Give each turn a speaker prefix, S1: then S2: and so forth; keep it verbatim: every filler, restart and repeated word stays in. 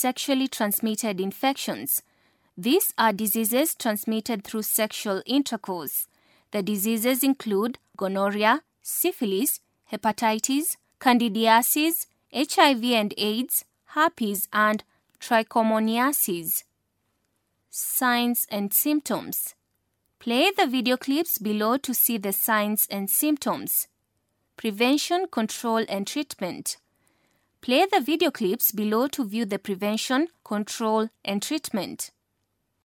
S1: sexually transmitted infections. These are diseases transmitted through sexual intercourse. The diseases include gonorrhea, syphilis, hepatitis, candidiasis, H I V and AIDS, herpes, and trichomoniasis. Signs and symptoms. Play the video clips below to see the signs and symptoms. Prevention, control, and treatment. Play the video clips below to view the prevention, control, and treatment.